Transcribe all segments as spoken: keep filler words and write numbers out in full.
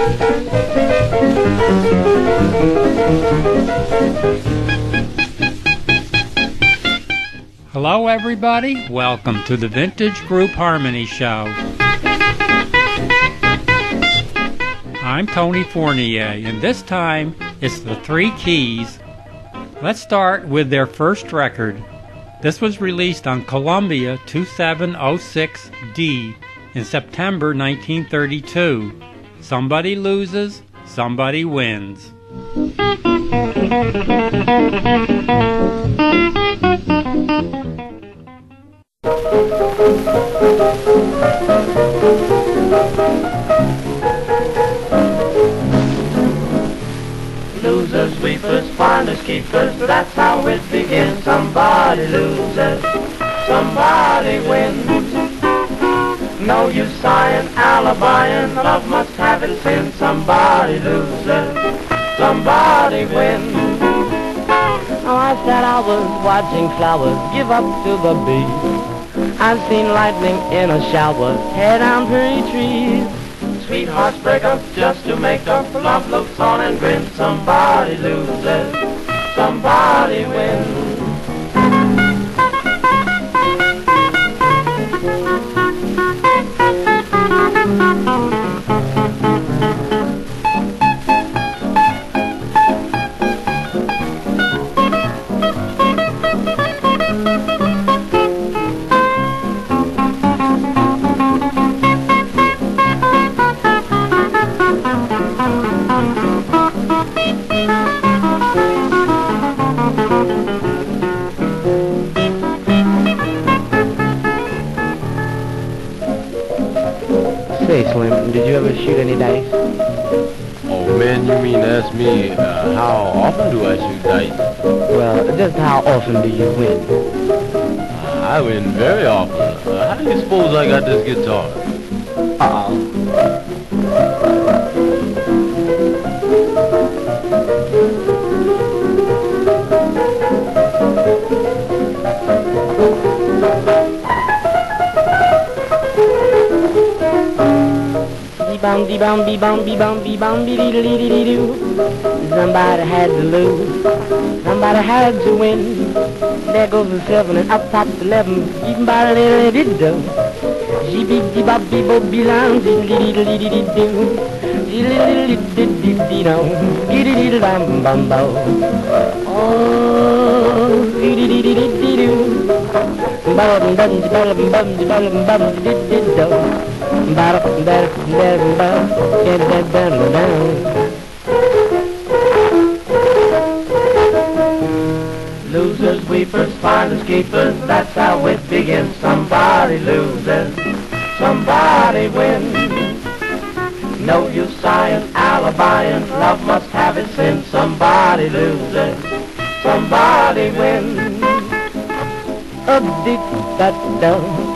Hello everybody, welcome to the Vintage Group Harmony Show. I'm Tony Fournier, and this time it's the Three Keys. Let's start with their first record. This was released on Columbia twenty-seven oh six D in September nineteen thirty-two. Somebody Loses, Somebody Wins. Losers, weepers, finders, keepers, that's how it begins. Somebody loses, somebody wins. No use sighing, alibiing, love must have its sin. Somebody loses, somebody wins. Oh, I said I was watching flowers give up to the beat. I've seen lightning in a shower tear down pretty trees. Sweethearts break up just to make up. Love looks on and grins. Somebody loses, somebody wins. Say, Slim, did you ever shoot any dice? Oh man, you mean ask me uh, how often do I shoot dice? Well, just how often do you win? Uh, I win very often. Uh, how do you suppose I got this guitar? Uh-oh. Bum be bum be bum be bum be bum be dee dee dee dee doo. Somebody had to lose, somebody had to win. There goes the seven and up pops eleven, even by the little did do. She beep dee bop be bo be lam dee dee dee dee dee dee doo. Dee dee dee dee dee dee dee doo. Dee dee dee bum bum bo. Oh, dee dee dee dee dee dee doo. Bum bum bum bum bum bum dee dee doo. Losers, weepers, finders, keepers, that's how it begins. Somebody loses, somebody wins. No use sighing, alibiing, love must have its sin. Somebody loses, somebody wins. Oh, dee da da.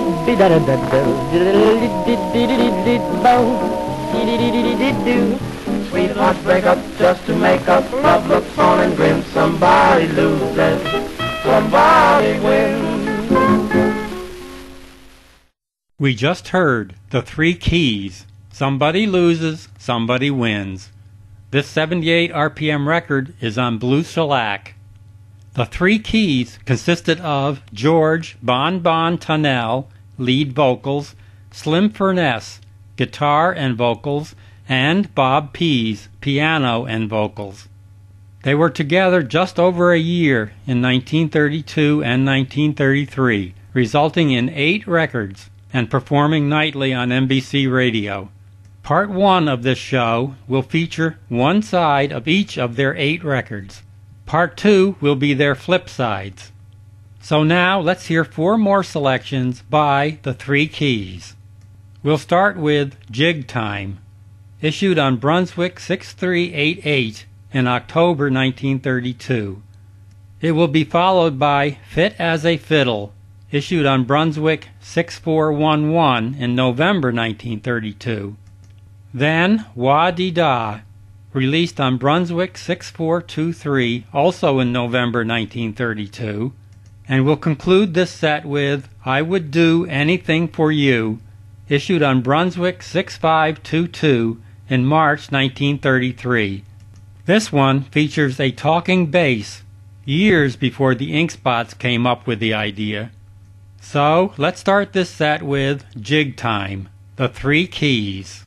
Sweethearts break up just to make up. Love looks on and grins. Somebody loses, somebody wins. We just heard the Three Keys. Somebody Loses, Somebody Wins. This seventy-eight R P M record is on Blue Shellac. The Three Keys consisted of George Bon Bon Tunnell, lead vocals, Slim Furness, guitar and vocals, and Bob Pease, piano and vocals. They were together just over a year in nineteen thirty-two and nineteen thirty-three, resulting in eight records and performing nightly on N B C Radio. Part one of this show will feature one side of each of their eight records. Part two will be their flip sides. So now let's hear four more selections by the Three Keys. We'll start with Jig Time, issued on Brunswick six three eight eight in October nineteen thirty-two. It will be followed by Fit as a Fiddle, issued on Brunswick six four one one in November nineteen thirty-two. Then Wah-Dee-Dah, released on Brunswick six four two three, also in November nineteen thirty-two. And we'll conclude this set with I Would Do Anything for You, issued on Brunswick six five two two in March nineteen thirty-three. This one features a talking bass, years before the Ink Spots came up with the idea. So let's start this set with Jig Time, the Three Keys.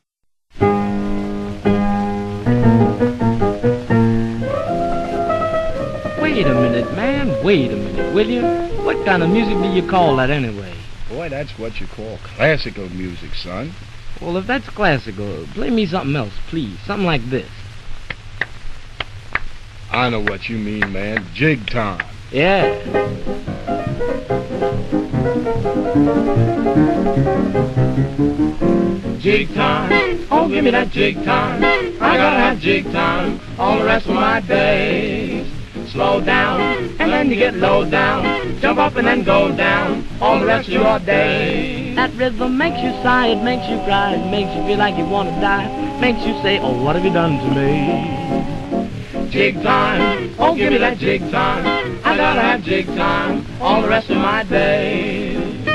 Wait a minute, man, wait a minute, will you? What kind of music do you call that anyway? Boy, that's what you call classical music, son. Well, if that's classical, play me something else, please. Something like this. I know what you mean, man. Jig time. Yeah. Jig time, oh give me that jig time. I gotta have jig time all the rest of my days. Slow down, and then you get low down. Jump up and then go down all the rest of your days. That rhythm makes you sigh, it makes you cry, it makes you feel like you want to die. Makes you say, oh, what have you done to me? Jig time, oh give me that jig time. I gotta have jig time all the rest of my days.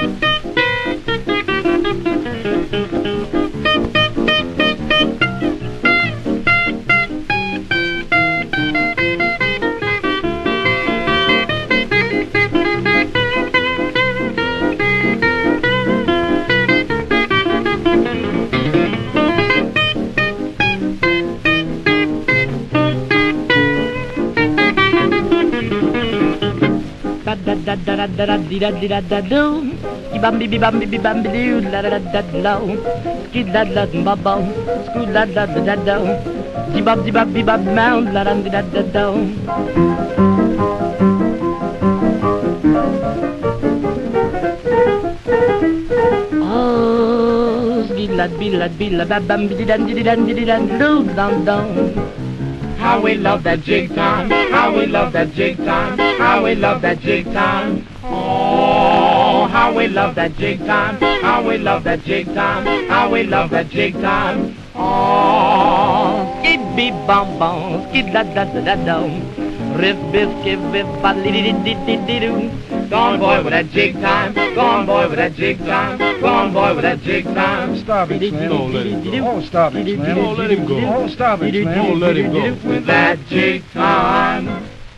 Da da da da da da da da da da do. Bam bi bam bi bam bi doo da da da da low. Skid da da da ba Scoot da da da da do. Bam bam bi bam mound da da da da do. Oh, skid la bi la bi la ba bam bi dan di dan di dan do dum dum. How we love that jig time, how we love that jig time, how we love that jig time. Oh, how we love that jig time, how we love that jig time, how we love that jig time. Oh, skid be bum bum, skid da da da da do. Riff biff skip biff ba li di di di di do. Go on boy with that jig time, go on boy with that jig time, go on boy with that jig time. Stop it, Slim. Oh, let him go. Oh, stop it, Slim. Oh, let him go. Oh, stop it, Slim. Oh, let him go. With that jig time.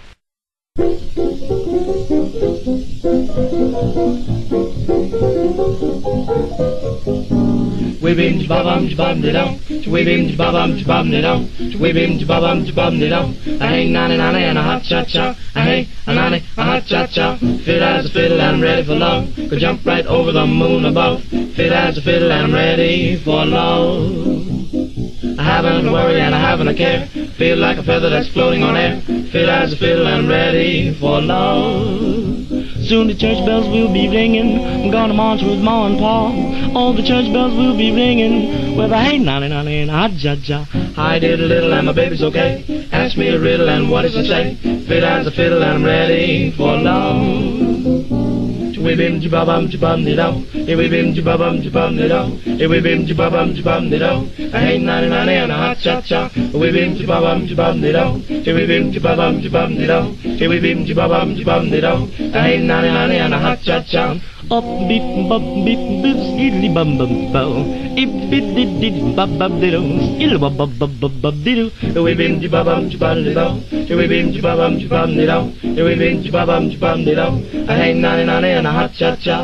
Whibim jabam jabam de dum, whibim jabam jabam de dum, whibim jabam jabam de dum. A hey nanny nanny and a hot cha cha, a hey a nanny a hot cha cha. Fit as a fiddle and ready for love, could jump right over the moon above. Fit as a fiddle and ready for love. I haven't a worry and I haven't a care. Feel like a feather that's floating on air. Fit as a fiddle and ready for love. Soon the church bells will be ringing. I'm gonna march with Ma and Pa. All the church bells will be ringing with a hey nanny nanny and a hot ja ja. I did a little and my baby's okay. Ask me a riddle and what does it say? Fit as a fiddle and I'm ready for love. Whibim jabam jabam de do, whibim jabam jabam de do, whibim jabam jabam de do. A hey nanny nanny and a hot cha cha. Whibim jabam jabam de do, whibim jabam jabam de do, whibim jabam jabam de do. A hey nanny nanny and a hot cha cha. Up beep bop beep boop skidly bum bum bow. Ip bit did did bub bub diddle, skill bub bub bub bub bub diddle. Whibim jabam jabam de do, whibim jabam jabam de do, whibim jabam jabam de do. A hey nanny nanny and a hot cha cha.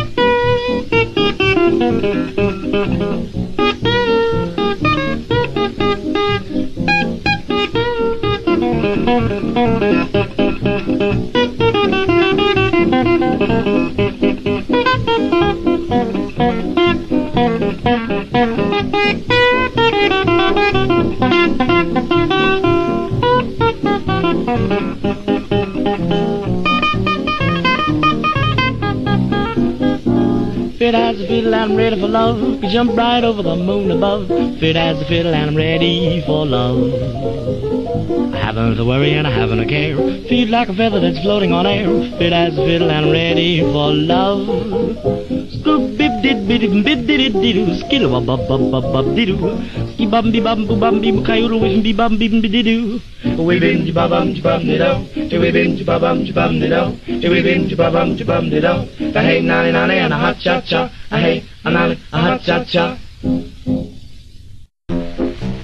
Fit as a fiddle and I'm ready for love. Could jump right over the moon above. Fit as a fiddle and I'm ready for love. I haven't a worry and I haven't a care. Feel like a feather that's floating on air. Fit as a fiddle and I'm ready for love. Scoop bip did bid bid did did skill bub bub bub bub bub did ski bum bi bum bu bum bi kayuru wis bi bum bi bi did. We bim ji babam ji bum did out. We bim ji babam ji bum did out. We bim ji babam ji bum did out. A hey nanny nanny and a hot cha cha. A hey a nanny a hot cha cha.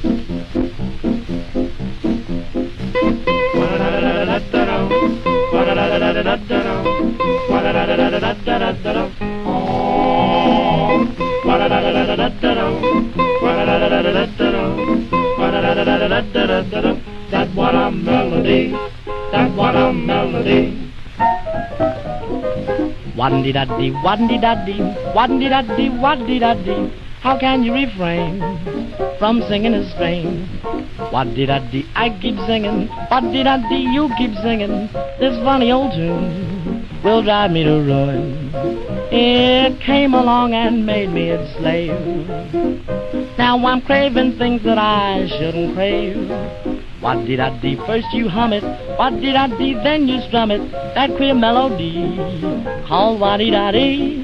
That's what a melody. That's what a melody. Waddy-daddy, waddy-daddy, waddy-daddy, waddy-daddy. How can you refrain from singing a strain? Waddy-daddy, I keep singing. Waddy-daddy, you keep singing. This funny old tune will drive me to ruin. It came along and made me its slave. Now I'm craving things that I shouldn't crave. Waddy-daddy, first you hum it. Waddy-daddy, then you strum it. That queer melody called waddy-daddy.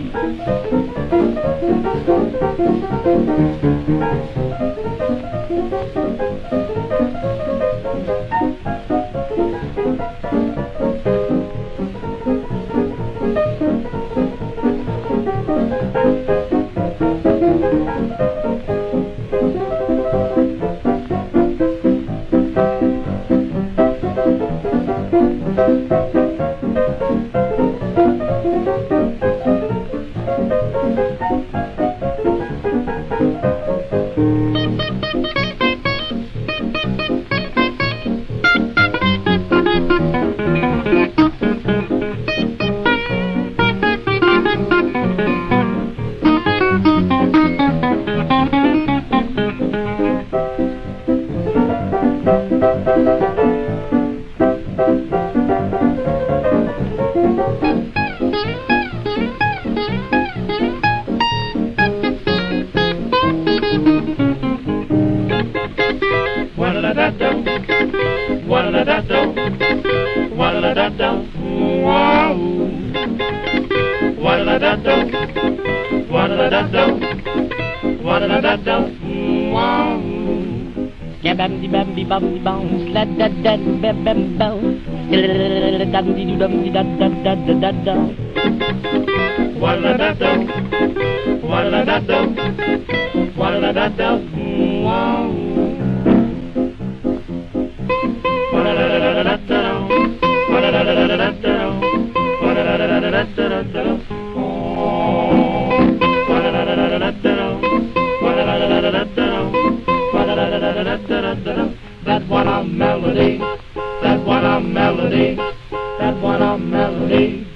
That's what a melody. That's what a melody. That's what a melody.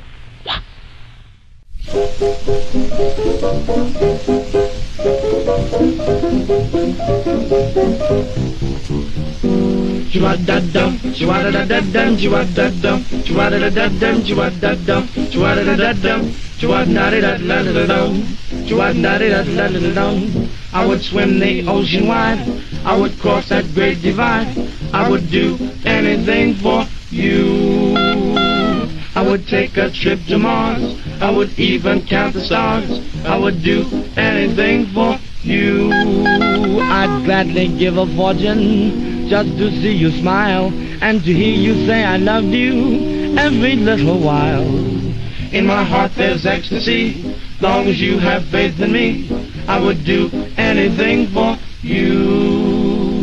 Chua-da-dum, chua-da-da-da-dum, chua-da-dum, chua-da-da-da-dum, chua-da-dum, chua-da-da-da-dum, chua-da-da-da-da-da-dum, chua-da-da-da-da-da-dum. I would swim the ocean wide, I would cross that great divide, I would do anything for you. I would take a trip to Mars, I would even count the stars, I would do anything for you. I'd gladly give a fortune just to see you smile and to hear you say I loved you every little while. In my heart there's ecstasy, long as you have faith in me, I would do anything for you.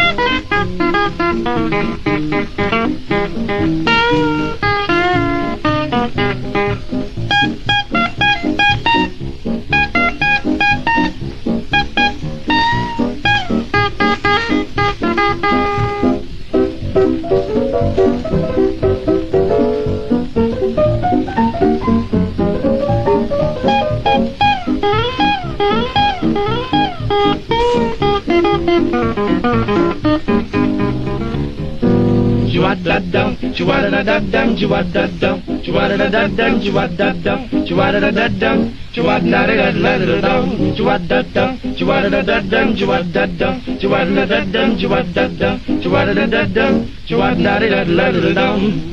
Chua-da-dum, chua-da-da-da-dum, chua-da-dum, chua-da-da-da-dum, chua-da-dum, chua-da-da-da-dum, chua-da-da-da-da-dum, chua-da-dum, chua-da-da-da-dum, chua-da-dum, chua-da-da-da-dum, chua-da-dum, chua-da-da-da-dum, chua-da-da-da-da-dum.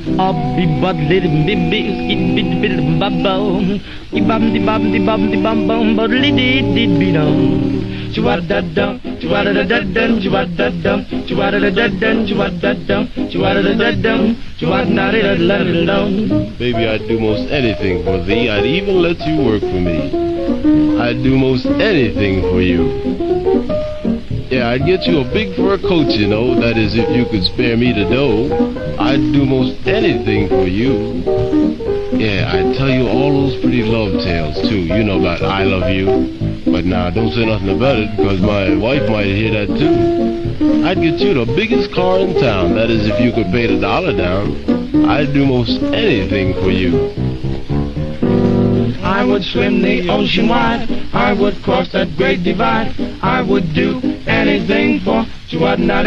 Ob-be-bud-little-bib-bib-skid-bid-bid-bum-bum, e-bum-de-bum-de-bum-de-bum-bum, bud-li-did-did-be-dum. Chua-da-dum, chua-da-da-da-dum, chua-da-dum, chua-da-da-da-dum, chua-da-dum, chua-da-da-da-dum, chua-da-da-da-da-dum. Baby, I'd do most anything for thee. I'd even let you work for me. I'd do most anything for you. Yeah, I'd get you a big fur coat, you know. That is, if you could spare me the dough. I'd do most anything for you. Yeah, I tell you all those pretty love tales, too. You know about I love you. But now, don't say nothing about it, because my wife might hear that, too. I'd get you the biggest car in town. That is, if you could pay the dollar down. I'd do most anything for you. I would swim the ocean wide. I would cross that great divide. I would do anything for you.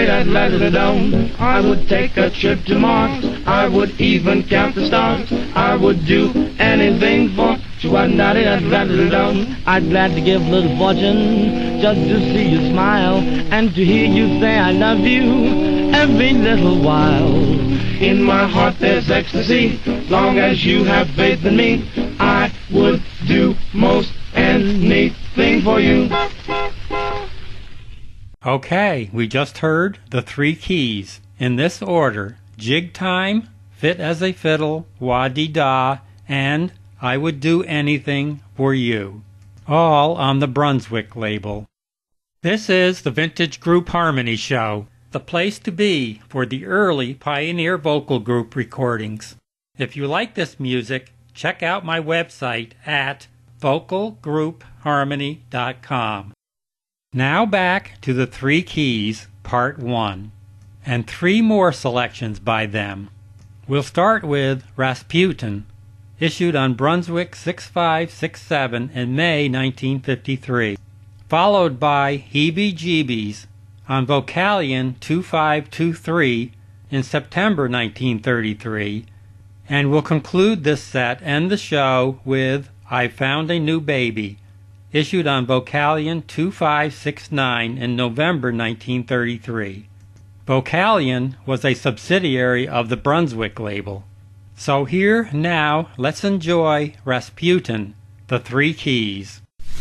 I would take a trip to Mars. I would even count the stars. I would do anything for you. I'd glad to give little fortune just to see you smile and to hear you say I love you every little while. In my heart there's ecstasy. Long as you have faith in me, I would do most anything for you. Okay, we just heard the three keys in this order: Jig Time, Fit as a Fiddle, Wah-Dee-Dah, and I Would Do Anything for You, all on the Brunswick label. This is the Vintage Group Harmony Show, the place to be for the early Pioneer Vocal Group recordings. If you like this music, check out my website at vocal group harmony dot com. Now back to the Three Keys, Part one, and three more selections by them. We'll start with Rasputin, issued on Brunswick six five six seven in May nineteen fifty-three, followed by Heebie-Jeebies on Vocalion two five two three in September nineteen thirty-three, and we'll conclude this set and the show with I Found a New Baby, issued on Vocalion two five six nine in November nineteen thirty-three. Vocalion was a subsidiary of the Brunswick label. So here, now, let's enjoy Rasputin, the Three Keys.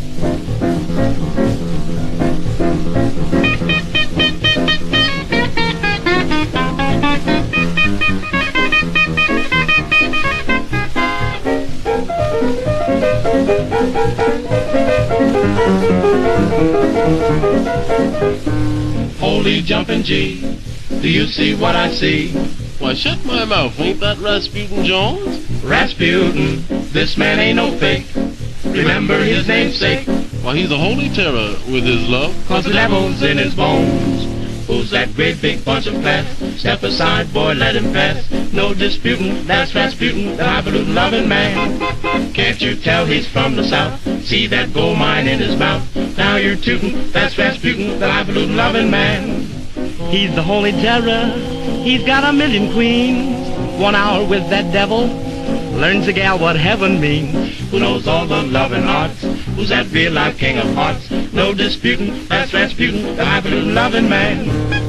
Holy jumping G, do you see what I see? Why, shut my mouth. Ain't that Rasputin Jones? Rasputin, this man ain't no fake. Remember his namesake. Why, he's a holy terror with his love. Cause the devil's in his bones. Who's that great big bunch of fat? Step aside, boy, let him pass. No disputing, that's Rasputin, the highfalutin loving man. Can't you tell he's from the south? See that gold mine in his mouth? Now you're tootin', that's Rasputin, the highfalutin loving man. He's the holy terror, he's got a million queens. One hour with that devil, learns a gal what heaven means. Who knows all the loving arts? Who's that real life king of hearts? No disputing, that's Rasputin, the highfalutin loving man.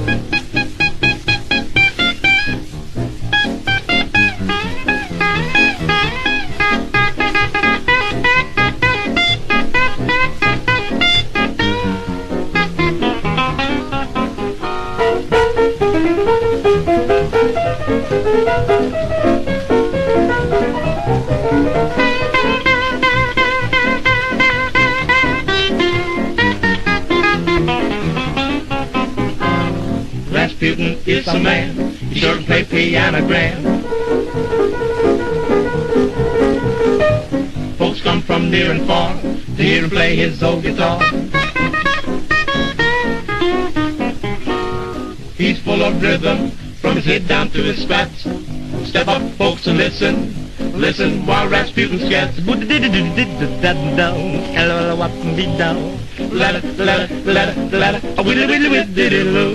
Rasputin is a man, he sure can play piano grand. Folks come from near and far to hear him play his old guitar. He's full of rhythm from his head down to his spats. Step up, folks, and listen. Listen while Rasputin scats. Let it, let it, let it, let it, a willy willy willy diddy loo.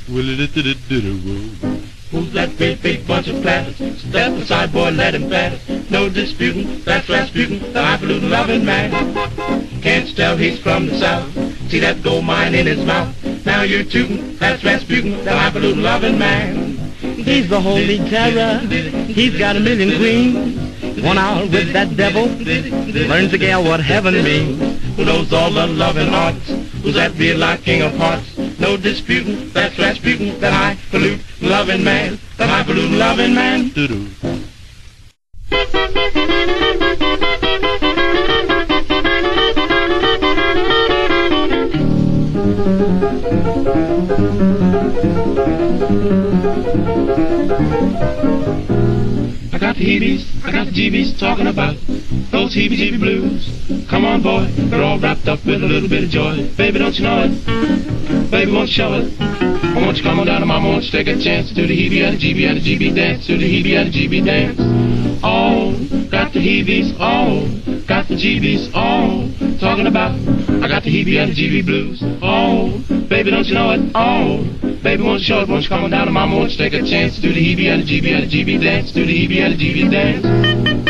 Who's that great big bunch of platters? Step aside, boy, let him pass. No disputing, that's Rasputin, the highfalutin loving man. Can't you tell he's from the south? See that gold mine in his mouth? Now you're tootin', that's Rasputin, the highfalutin loving man. He's the holy terror, he's got a million queens. One hour with that devil, learns a gal what heaven means. Who knows all the loving arts? Who's that real life king of hearts? No disputing, that's Rasputin, that highfalutin loving man, that highfalutin loving man. Doo-doo. I got the heebies, I got the G Bs talking about those heebie-jeebie blues. Come on, boy, they're all wrapped up with a little bit of joy. Baby, don't you know it? Baby, won't you show it? I want you come on down to mama, won't you take a chance to do the heebie and the G B and the G B dance, to the heebie and the G B dance. Oh, got the heebies, oh, got the G Bs, oh, talking about I got the heebie and the G B blues. Oh, baby, don't you know it? Oh, baby, won't you show it? Won't you come on down to mama, won't you take a chance to do the heebie and the G B and the G B dance, to the heebie and the G B dance.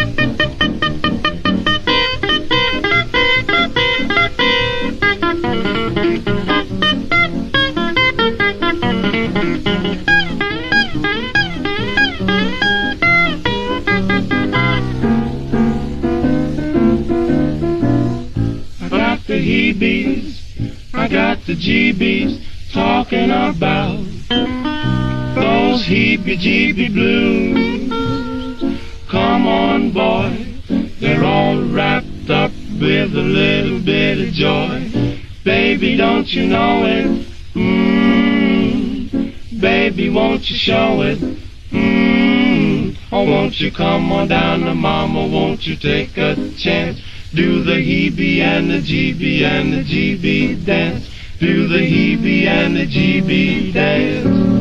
I got the G Bs talking about those heebie-jeebie blues. Come on, boy, they're all wrapped up with a little bit of joy. Baby, don't you know it? Mmm, baby, won't you show it? Mmm, oh, won't you come on down to mama, won't you take a chance? Do the heebie and the G B and the G B dance. Do the heebie and the G B dance.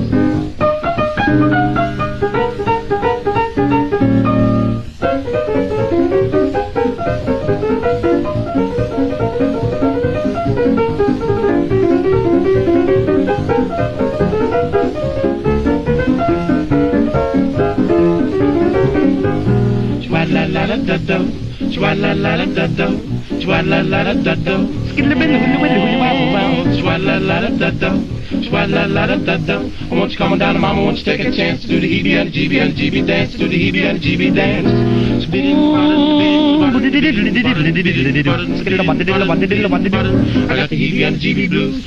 Chwa-la-la-la-da-do, chwa-la-la-la-da-do, chwa-la-la-la-da-do, skidly-bidly-willy-willy-wow-wow, chwa-la-la-la-da-do, chwa-la-la-la-da-do. I want you come on down to mama, won't you take a chance to do the heebie and the G B and the G B dance, do the heebie and the G B dance. I got the heebie and the G B blues.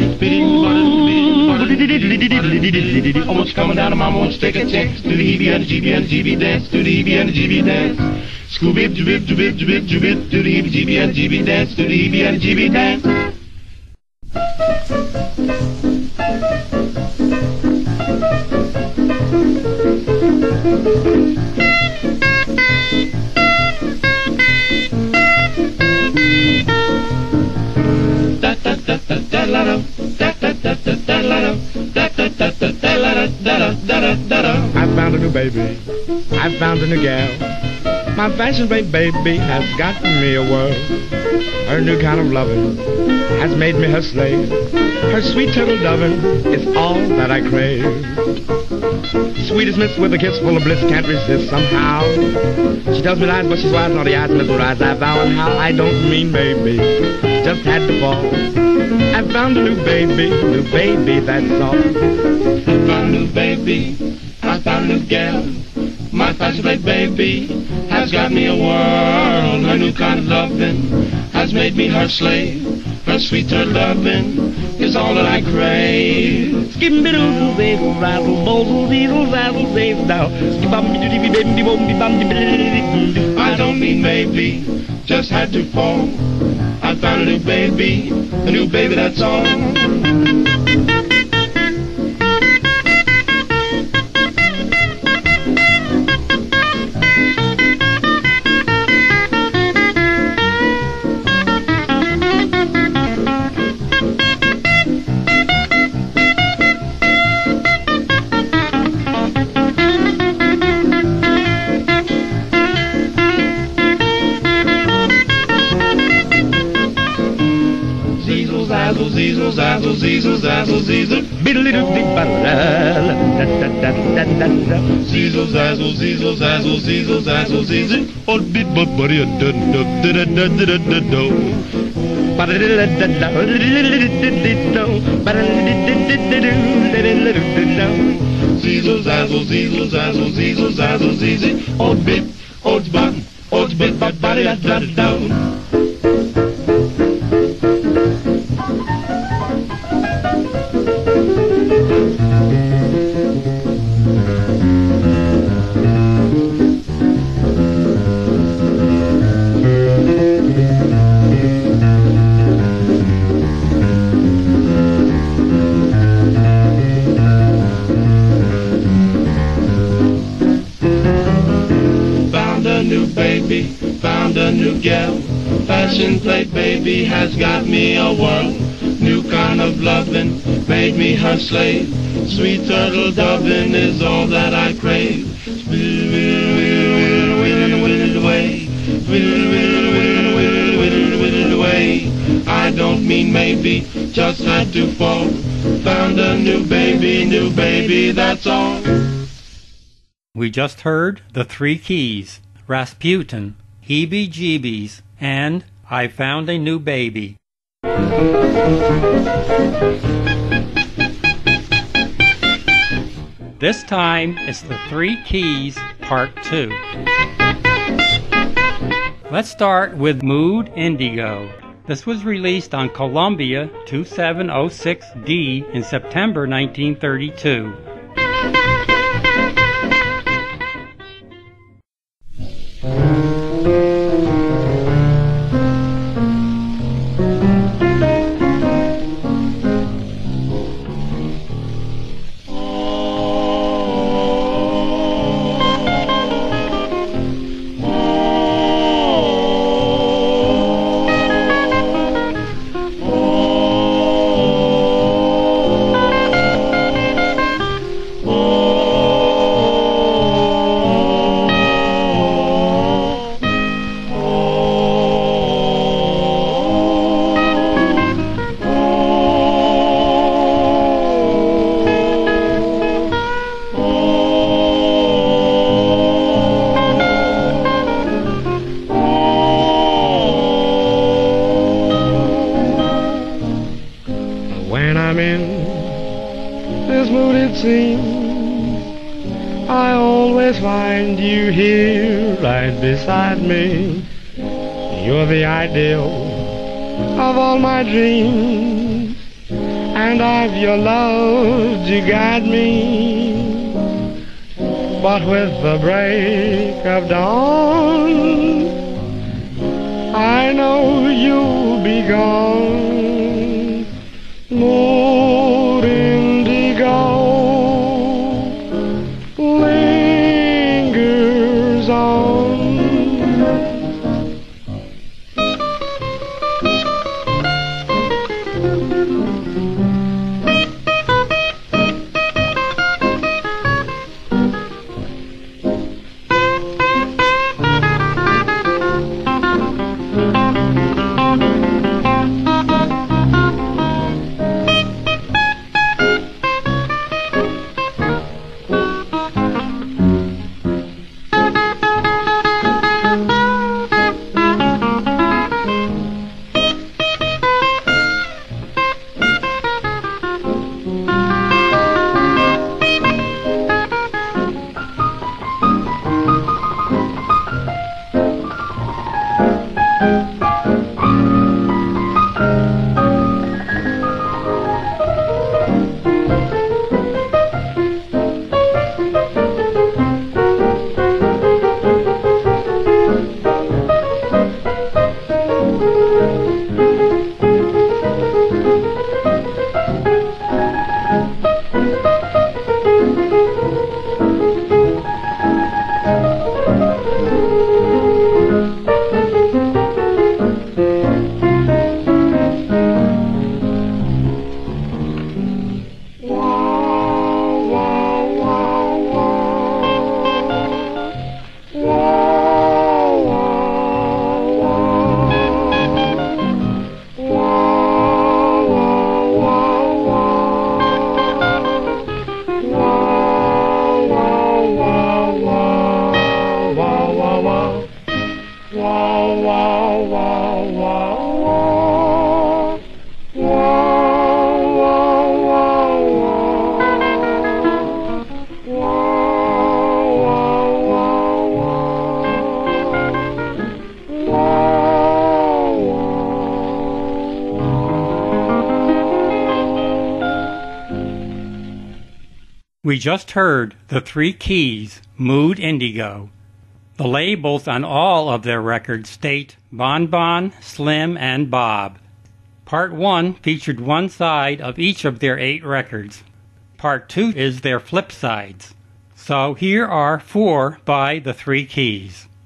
I want you coming down to mama, won't you take a chance to do the heebie and the G B and the G B dance, do the heebie and the G B dance. Scooby doo bip doo bip doo bip doo bip, do the heebie G B and the G B dance, do the heebie and the G B dance. Da da da da da la da, da da da da da la da, da da da da da la da, da da da da. I found a new baby, I found a new gal. My fashion babe baby has gotten me a world. Her new kind of loving has made me her slave. Her sweet turtle doving is all that I crave. Sweetest miss with a kiss full of bliss, can't resist somehow. She tells me lies, but she's wise, naughty eyes, mesmerized. I vow and how I don't mean maybe, just had to fall. I found a new baby, new baby, that's all. I found a new baby, I found a new gal. My fashion babe baby has got me a world. Her new kind of loving has made me her slave. Her sweet turtle loving is all that I crave. I don't mean maybe, just had to fall. I found a new baby, a new baby, that's all. Zizzle, zazzle, zizzle, zazzle, zizzle. Zizzle, zazzle, zizzle, zazzle, zizzle, zazzle, zizzle. Oh, bit, but, buddy, a dun, dun, dun, dun, dun, dun, dun. Zizzle, zazzle, zizzle, zazzle, zizzle, zazzle, zizzle. Oh, bit, oh, bit, oh, bit, but, buddy, a dun, dun. baby, found a new gal. Fashion plate baby has got me a whirl. New kind of lovin' made me her slave. Sweet turtle dovin' is all that I crave. Whittle, whittle, whittle, whittle, whittle away. Whittle, whittle, whittle, whittle, whittle, whittle away. I don't mean maybe, just had to fall. Found a new baby, new baby, that's all. We just heard The Three Keys, Rasputin, Heebie-Jeebies, and I Found a New Baby. This time it's The Three Keys, Part two. Let's start with Mood Indigo. This was released on Columbia two seven oh six D in September nineteen thirty-two. I always find you here right beside me. You're the ideal of all my dreams, and I've your love to guide me. But with the break of dawn, I know you'll be gone. Mood indigo lingers on. We just heard The Three Keys, Mood Indigo. The labels on all of their records state Bon Bon, Slim, and Bob. Part one featured one side of each of their eight records. Part two is their flip sides. So here are four by The Three Keys.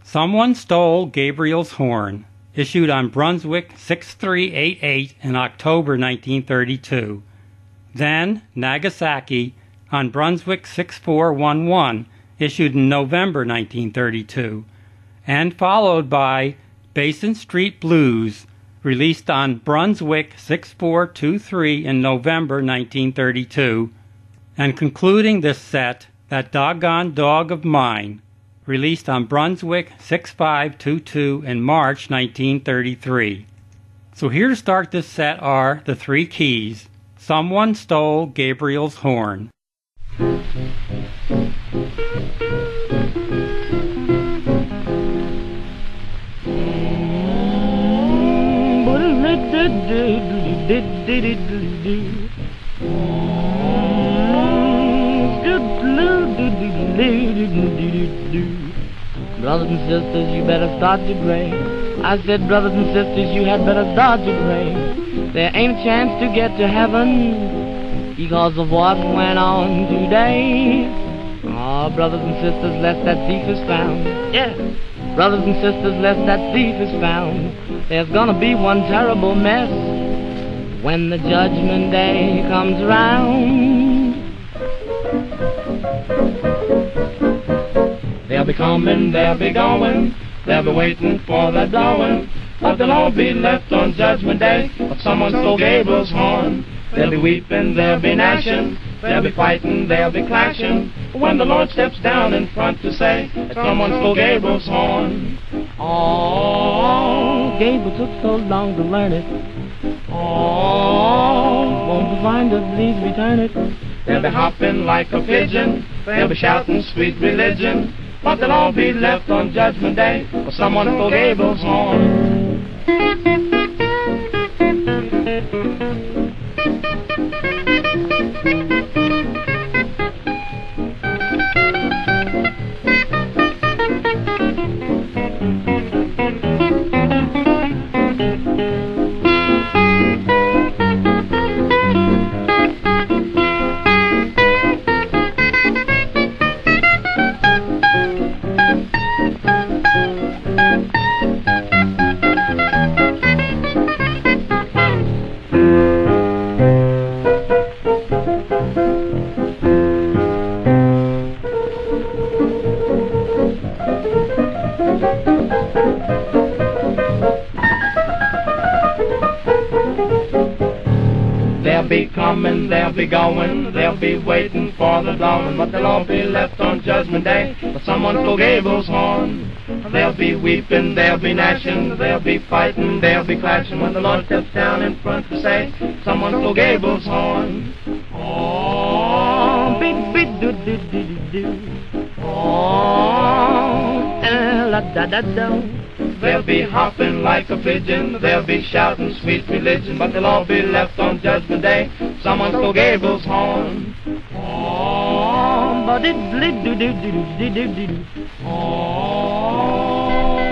Someone Stole Gabriel's Horn, issued on Brunswick six three eight eight in October nineteen thirty-two. Then Nagasaki on Brunswick six four one one, issued in November nineteen thirty-two. And followed by Basin Street Blues, released on Brunswick six four two three in November nineteen thirty-two. And concluding this set, That Doggone Dog of Mine, released on Brunswick six five two two in March nineteen thirty-three. So here to start this set are the three keys. Someone Stole Gabriel's Horn. Brothers and sisters, you better start to pray. I said, brothers and sisters, you had better start to pray. There ain't a chance to get to heaven because of what went on today. Oh, brothers and sisters, lest that thief is found. Yeah. Brothers and sisters, lest that thief is found. There's gonna be one terrible mess when the judgment day comes around. They'll be coming, they'll be going, they'll be waiting for the blowing, but they'll all be left on Judgment Day. But someone stole Gabriel's horn. They'll be weeping, they'll be gnashing, they'll be fighting, they'll be clashing, when the Lord steps down in front to say that someone stole Gabriel's horn. Oh, Gabriel took so long to learn it. Oh, won't the finder please return it? They'll be hopping like a pigeon, they'll be shouting sweet religion, but they'll all be left on Judgment Day, for someone stole Gabriel's horn. They'll be coming, they'll be going, they'll be waiting for the blowing, but they'll all be left on Judgment Day, but someone stole Gabriel's horn. They'll be weeping, they'll be gnashing, they'll be fighting, they'll be clashing, when the Lord steps down in front to say, someone stole Gabriel's horn. Oh, beep, beep, do, do, do, do, do. Oh, eh, la, da, da, da. They'll be hopping like a pigeon, they'll be shouting sweet religion, but they'll all be left on Judgment Day. Someone stole Gabriel's horn. Oh, but it did do do do do do do do. Oh.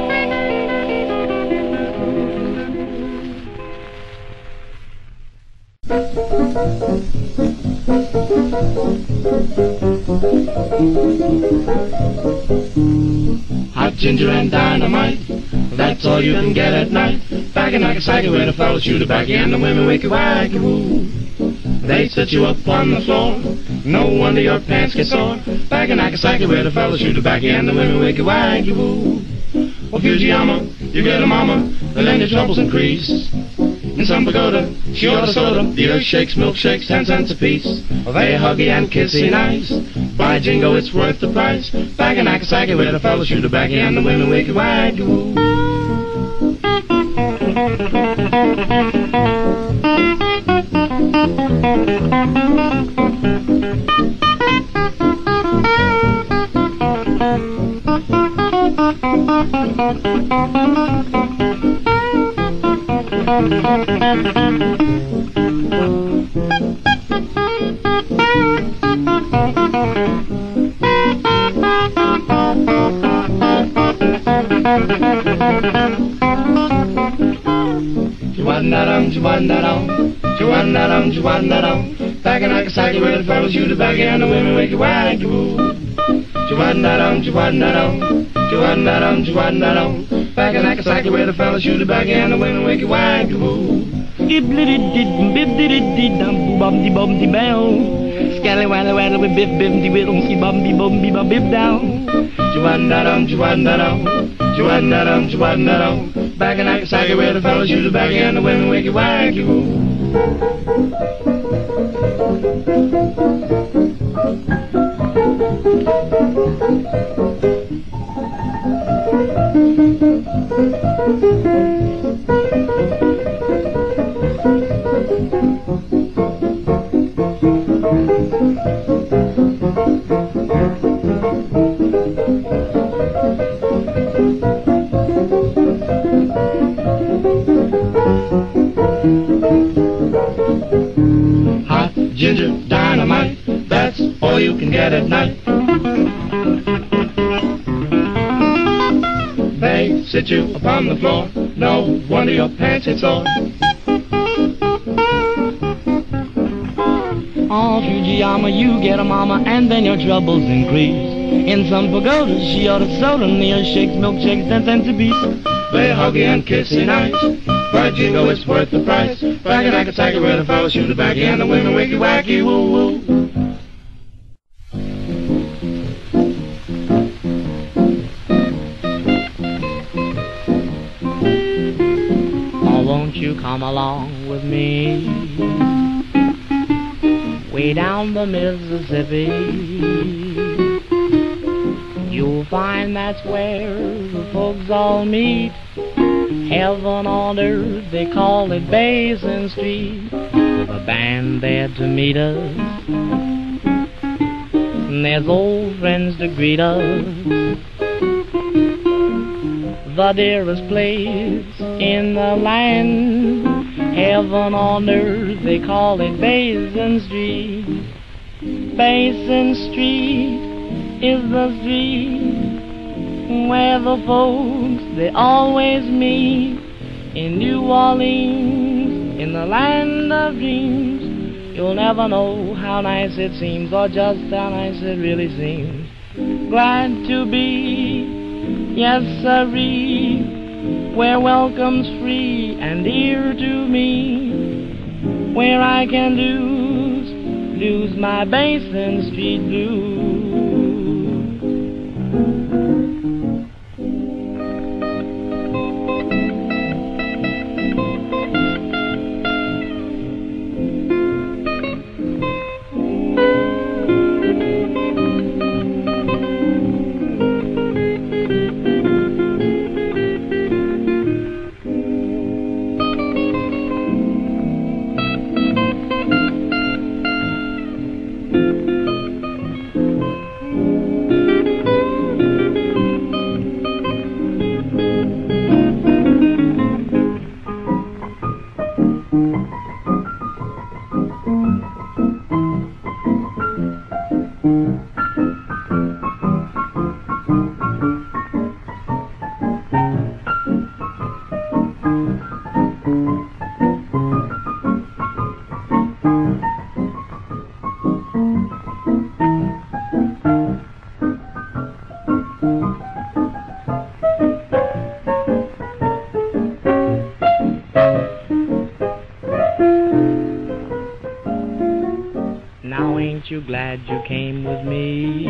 Hot ginger and dynamite, that's all you can get at night. Back in Nagasaki where the fellas shoot a backy and the women wake you wacky woo. They set you up on the floor, no wonder your pants get sore. Back in Nagasaki where the fellas shoot a backy and the women wake you wacky woo. Well, Fujiyama, you get a mama, and then your troubles increase. In some pagoda, she order soda, the earth shakes, milkshakes, ten cents a piece. Well, they huggy and kissy nice. By jingo, it's worth the price. Back in Nagasaki where the fellas shoot a backy and the women wake you wacky woo. Juan-da-dum, Juan-da-dum, Juan-da-dum, Juan-da-dum. Back in Nagasaki where the fellas shoot a backy and the women wake you wacky woo. Juan-da-dum, Juan-da-dum, Choo-a-da-dum, choo-a-da-dum. Back in Nagasaki where the fellas shoot it back and the women wake it wag-a-woo. Skip-liddy-did-bum-bib-diddy-dum-bum-de-bum-de-bell. Scally-wally-wally with biff-biff-de-whittle-ski-bum-de-bum-de-bum-bib down. Choo-a-da-dum, choo-a-da-dum. Choo-a-da-dum, choo-a-da-dum. Back in Nagasaki where the fellas shoot it back and the women wake it wag-a-woo. Hot ginger dynamite, that's all you can get at night. They sit you upon the floor, no wonder your pants get sore. On Fujiyama you get a mama and then your troubles increase. In some pagodas she ordered soda, near shakes, milkshakes, ten cents a piece. Play huggy and kissy night, but jingle it's worth the price. Back in Nagasaki where the fellas shoot it back and the women wicky wacky woo woo. Oh, won't you come along with me, way down the Mississippi? You'll find that's where the folks all meet. Heaven on earth, they call it Basin Street. With a band there to meet us, and there's old friends to greet us. The dearest place in the land, heaven on earth, they call it Basin Street. Basin Street is the street where the folks, they always meet. In New Orleans, in the land of dreams, you'll never know how nice it seems, or just how nice it really seems. Glad to be, yes sirree, where welcome's free and dear to me, where I can lose, lose my Basin Street blues. Now ain't you glad you came with me,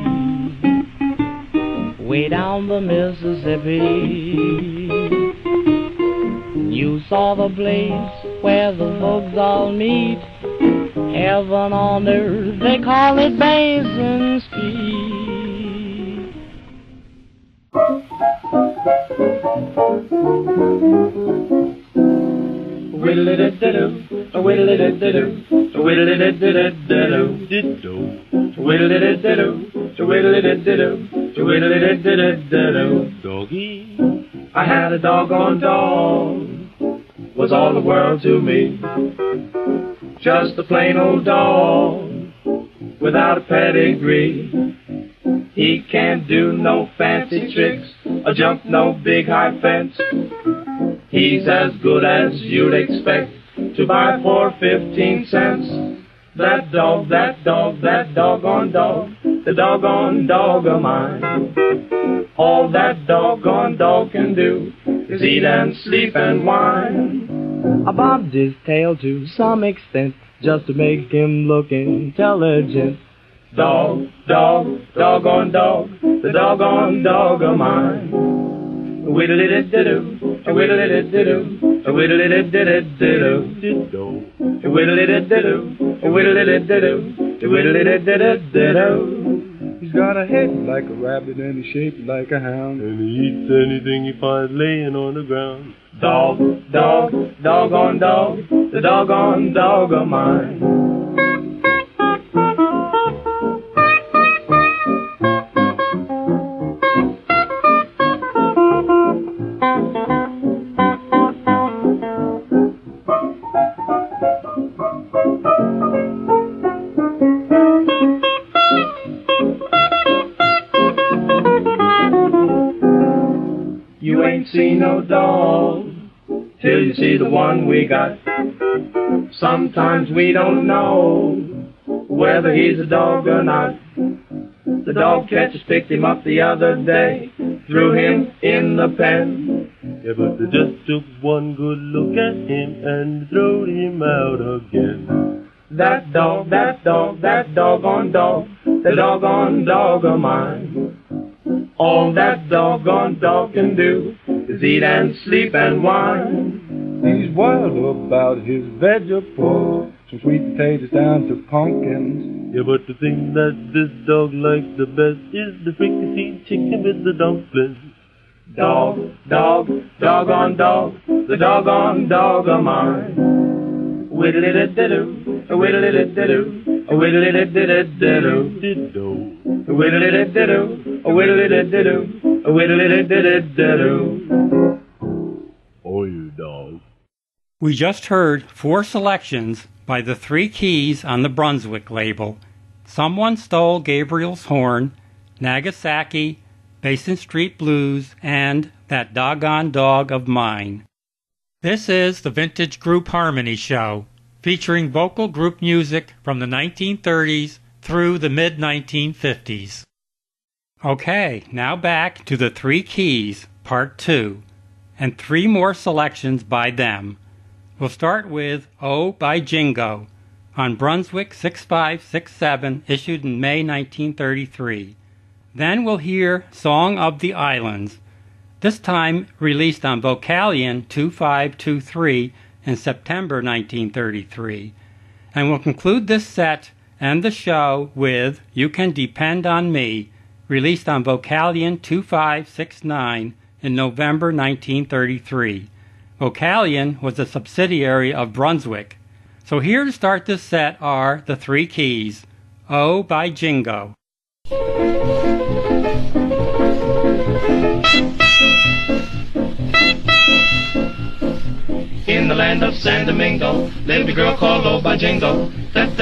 way down the Mississippi? You saw the place where the folks all meet. Heaven on earth, they call it Basin Street. Whittle-a-did-did-doo, a whittle-a-did-did-doo, a whittle-a-did-did-did-doo, whittle-a-did-did-doo, a whittle-a-did-did-doo, a whittle-a-did-did-did-doo. Doggy, I had a doggone dog, was all the world to me. Just a plain old dog, without a pedigree. He can't do no fancy tricks, or jump no big high fence. He's as good as you'd expect to buy for fifteen cents. That dog, that dog, that doggone dog, the doggone dog of mine. All that doggone dog can do is eat and sleep and whine. I bobbed his tail to some extent just to make him look intelligent. Dog, dog, doggone dog, the doggone dog of mine. Whittle-it-it-do, whittle-it-it-do, whittle-it-it-do, whittle-it-it-do, whittle-it-it-do, whittle-it-it-do. He's got a head like a rabbit and he's shaped like a hound. And he eats anything he finds laying on the ground. Dog, dog, doggone dog, the doggone dog of mine. You ain't seen no dog till you see the one we got. Sometimes we don't know whether he's a dog or not. The dog catchers picked him up the other day, threw him in the pen. Yeah, but they just took one good look at him and threw him out again. That dog, that dog, that doggone dog, the doggone dog of mine. All that doggone dog can do is eat and sleep and whine. He's wild about his vegetables, from sweet potatoes down to pumpkins. Yeah, but the thing that this dog likes the best is the fricassee chicken with the dumplings. Dog, dog, doggone dog, the doggone dog of mine. Whittle-it-it-do, whittle-it-it-do, whittle-it-it-do, whittle-it-it-do, whittle-it-it-do, whittle-it-it-do. Oh, you dog. We just heard four selections by the Three Keys on the Brunswick label. Someone Stole Gabriel's Horn, Nagasaki, Basin Street Blues, and That Doggone Dog of Mine. This is the Vintage Group Harmony Show, featuring vocal group music from the nineteen thirties through the mid nineteen fifties. Okay, now back to the Three Keys, Part two, and three more selections by them. We'll start with Oh by Jingo, on Brunswick six five six seven, issued in May nineteen thirty-three. Then we'll hear Song of the Islands, this time released on Vocalion two five two three in September nineteen thirty-three. And we'll conclude this set and the show with You Can Depend on Me, released on Vocalion two five six nine in November nineteen thirty-three. Vocalion was a subsidiary of Brunswick. So here to start this set are the Three Keys, Oh by Jingo. In the land of San Domingo, lived a girl called Oh by Jingo. From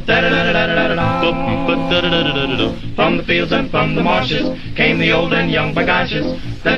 the fields and from the marshes came the old and young bagashes.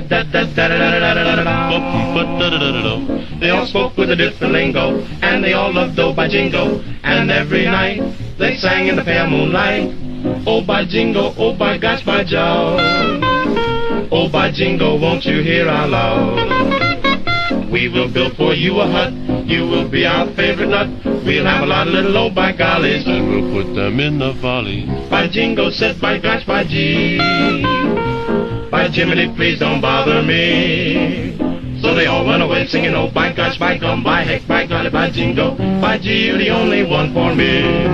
They all spoke with a different lingo, and they all loved Oh by Jingo. And every night they sang in the pale moonlight, Oh by Jingo, oh by gosh, by Joe. Oh by Jingo, won't you hear our love? We will build for you a hut, you will be our favorite nut. We'll have a lot of little oh by gollies, and we'll put them in the volley. By Jingo said, by gosh, by gee, by Jiminy, please don't bother me. So they all run away singing, oh by gosh, by gum, by heck, by golly, by Jingo, by gee, you're the only one for me.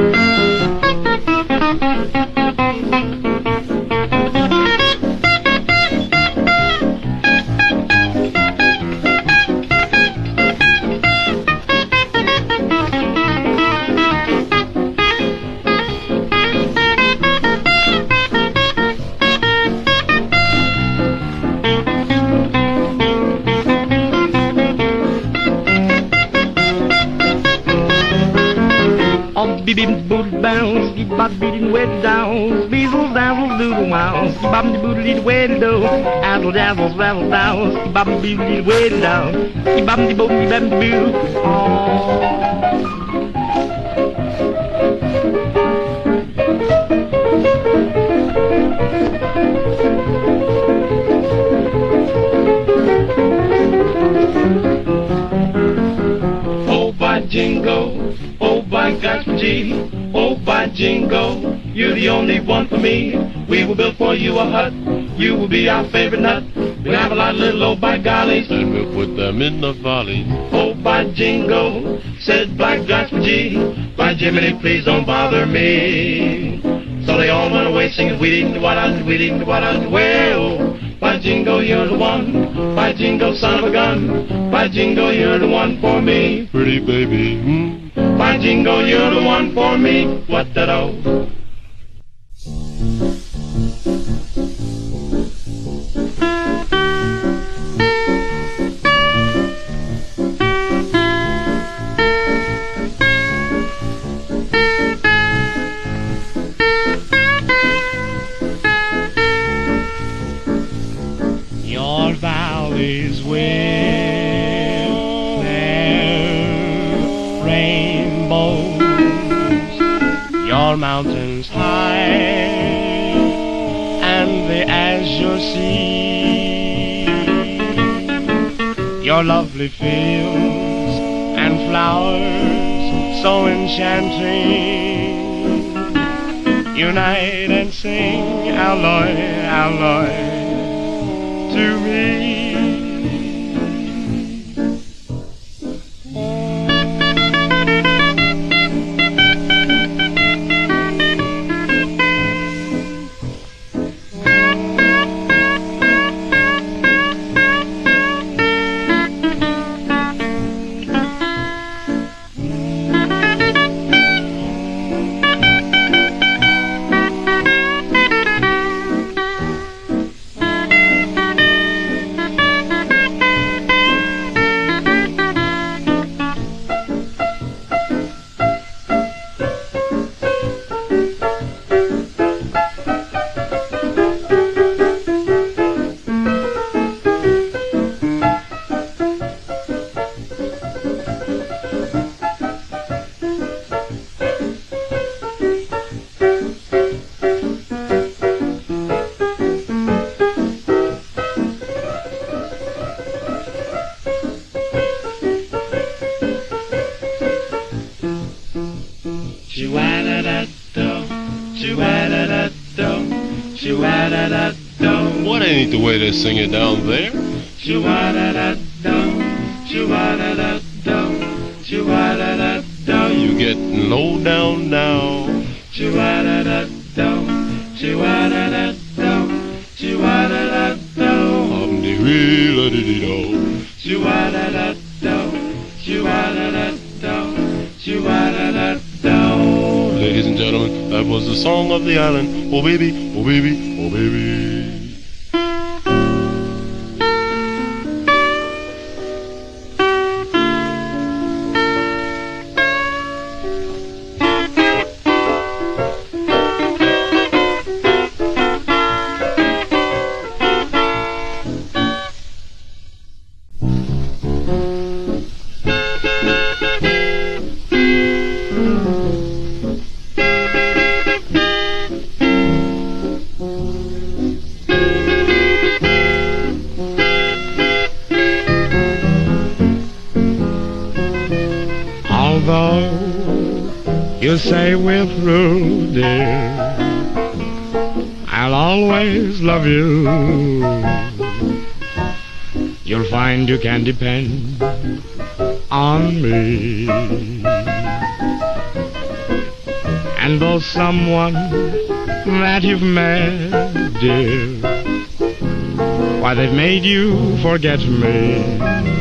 Bim boodle bounce, keep bop beating wet down, beezle dazzle doodle mouse, keep bop de boodle dee wet do, azzle dazzle razzle douse, keep bop de boodle dee wet down, keep bop de boop de bam boo. Oh. You're the only one for me. We will build for you a hut. You will be our favorite nut. We'll have a lot of little old by gollies, and we'll put them in the valley. Oh, by jingo, said Black Jasper G. By Jiminy, please don't bother me. So they all went away singing, we didn't what I we didn't what I well. By jingo, you're the one. By jingo, son of a gun. By jingo, you're the one for me. Pretty baby. Hmm. By jingo, you're the one for me. What that oh? Your valleys with their rainbows, your mountains high, and the azure sea, your lovely fields and flowers so enchanting, unite and sing alloy, alloy to me. What ain't the way they sing it down there? You getting low down now. Ladies and gentlemen, that was the song of the island. Oh baby, oh baby, oh baby. Although you say we're through, dear, I'll always love you. You'll find you can depend on me. And though someone that you've met, dear, why they've made you forget me,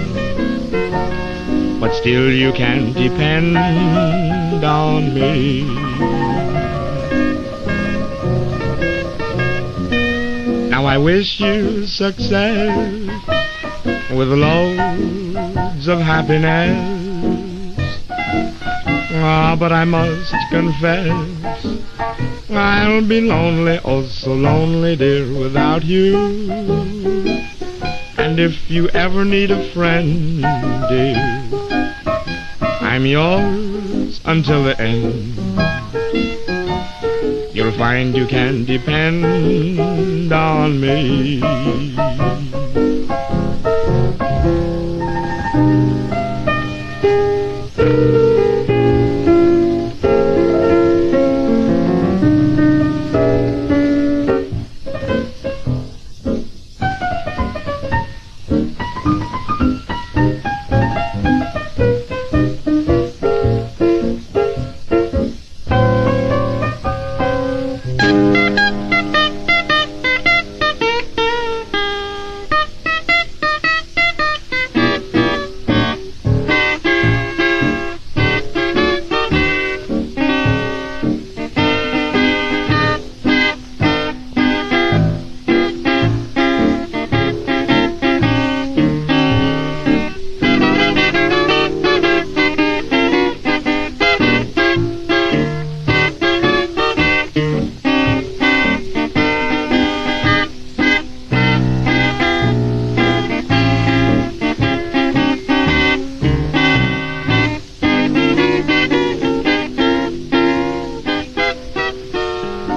but still you can depend on me. Now I wish you success with loads of happiness. Ah, but I must confess, I'll be lonely, oh so lonely, dear, without you. And if you ever need a friend, dear, I'm yours until the end. You'll find you can depend on me.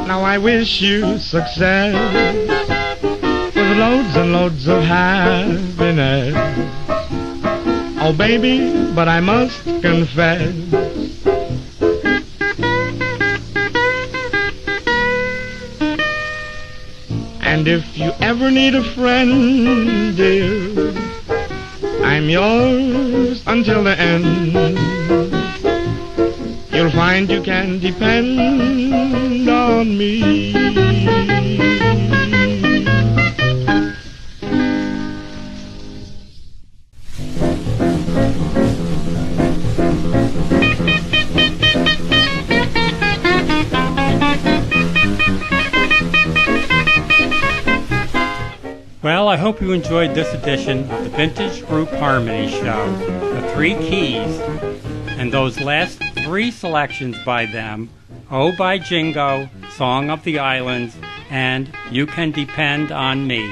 Now I wish you success with loads and loads of happiness. Oh baby, but I must confess, and if you ever need a friend, dear, I'm yours until the end. You'll find you can depend on me. Well, I hope you enjoyed this edition of the Vintage Group Harmony Show, The Three Keys, and those last three selections by them, Oh by Jingo, Song of the Islands, and You Can Depend on Me.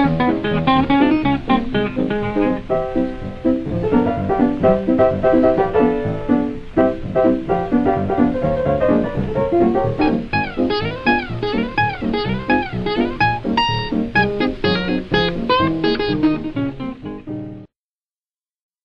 Thank you.